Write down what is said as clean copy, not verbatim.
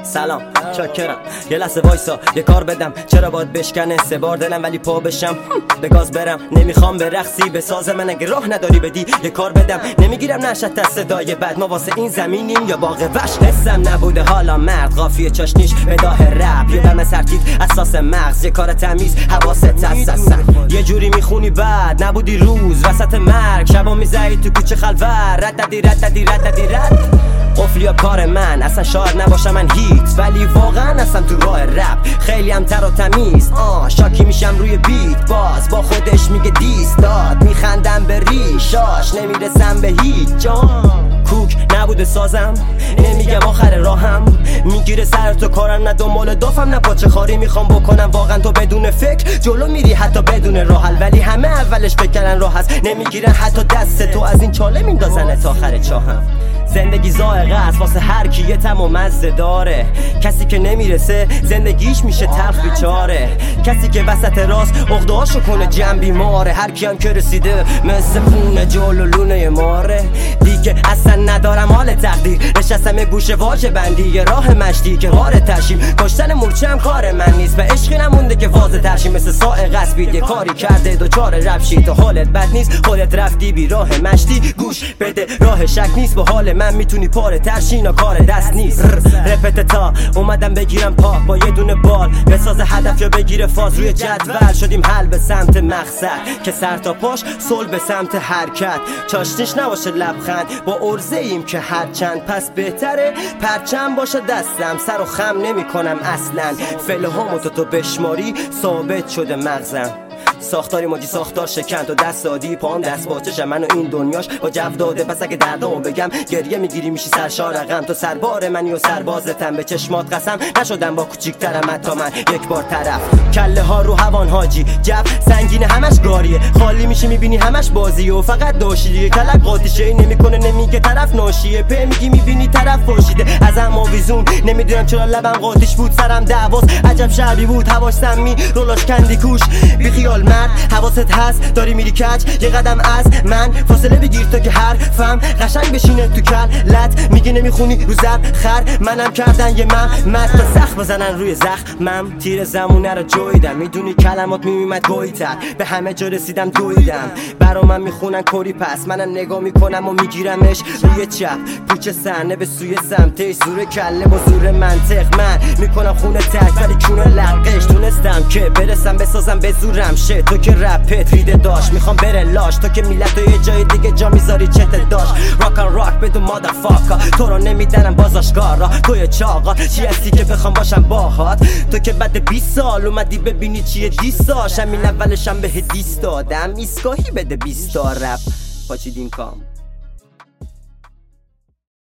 سلام چاکرم یه لحظه وایسا یه کار بدم، چرا باید بشکنه 3 بار دلم ولی پا بشم به گاز برم. نمیخوام به رقصی به ساز من، اگه راه نداری بدی یه کار بدم. نمیگیرم نشد از صدای بد، ما واسه این زمینیم یا باغ وحش. حسم نبوده حالا مرد، قافیه چاشنیش بداه رپ، یه دم سرکیت اساس مغز، یه کار تمیز حواست هست. یه جوری میخونی بعد نبودی روز وسط مرگ، شبا میزایی تو کوچه خلوت، رد قفلیا کار من، اصلا شاید نباشم من هیت، ولی واقعا اصلا تو راه رپ خیلی هم تر و تمیز. شاکی میشم روی بیت، باز با خودش میگه دیست داد، میخندم به ریشاش نمیرسم به هیچ جا. کوک نبوده سازم، نمیگم آخر راهم، میگیره سر تو کارم، نه دنبال دافم نه پاچه خاری میخوام بکنم. واقعا تو بدون فکر جلو میری حتی بدون راه حل، ولی همه اولش فکرن راه هست، نمیگیرن حتی دست تو از این چاله میندازن تا آخر چاهم. زندگی زائقه است واسه هر کی، یه طعم و مزه داره. کسی که نمیرسه زندگیش میشه تلخ بیچاره، کسی که وسط راست عقده‌هاشو کنه جنب بیماره. هر کی هم که رسیده مثل پونه جلو لونه ماره، دیگه اصلا ندارم حال تقدیر، نشستم گوشه واژه بندی، یه راه مشتی که واره تشیم. کشتن مورچه هم کار من نیست، به عشقی نمونده که واضح ترشیم. مثل سائق اسبید یه کاری کرده دوچار رپشی، تو حالت بد نیست خودت رفتی بی راه مشتی. گوش بده راه شک نیست، با حال من میتونی پاره ترشینا، کار دست نیست. رپت تا اومدم بگیرم پا با یه دونه بال، بساز هدف یا بگیره فاز روی جدول. شدیم حل به سمت مقصد که سر تا پاش صلح به سمت حرکت، چاشنیش نباشه لبخند با ارزه ایم که هرچند. پس بهتره پرچم باشه دستم، سر و خم نمی کنم اصلا. فلهامو تو بشماری ثابت شده مغزم. ساختاری ماجی ساختار شکن، و دست دادی پام دست باچشم، من و این دنیاش با جو داده. پس اگه دردامو بگم گریه میگیری میشی سرشار رقم. تو سربار منی و سربازتم، به چشمات قسم نشدم با کوچیکترم حتی من یک بار طرف. کله ها رو هوان حاجی، جو سنگینه همش گاریه، خالی میشی میبینی همش بازیه و فقط داشیه. کلک قاطیشه نمیکنه نمیگه طرف ناشیه، په میگی میبینی طرف فاشیده از اما ویزون. نمیدونم چرا لبم قاطیش بود سرم دعواس، عجب شعبی بود هواش سمی رولاش کندی کوش. بی خیال مرد حواست هست داری میری کج، یه قدم از من فاصله بگیر تا که حرفم قشنگ بشینه تو کلت. میگه نمیخونی رو زب خر، منم کردن یه مت تا سخت بزنن روی زخمم. تیر زمونه رو جویدم، میدونی کلمات میمیمد گویتر، به همه جا رسیدم دویدم. برا من میخونن کوری، پس منم نگاه میکنم و میگیرمش روی چپ. پوچه صحنه به سوی سمتش، زور کله با زور منطق. من میکنم خونه تک ولی کونه لقش، تونستم که برسم بسازم به زورم. تو که رپت ریده داشت میخوام بره لاش، تو که میلت و یه جای دیگه جا میذاری چت داشت. راکن راک بدون مادرفاکا، تو رو نمیدنم بازاشگارا. تو یه چاقا چی هستی که بخوام باشم باهات؟ تو که بعد 20 سال اومدی ببینی چیه دیستاش، همین اولشم به دیست دادم ایستگاهی بده 20 تا رپ پاچیدیم کام.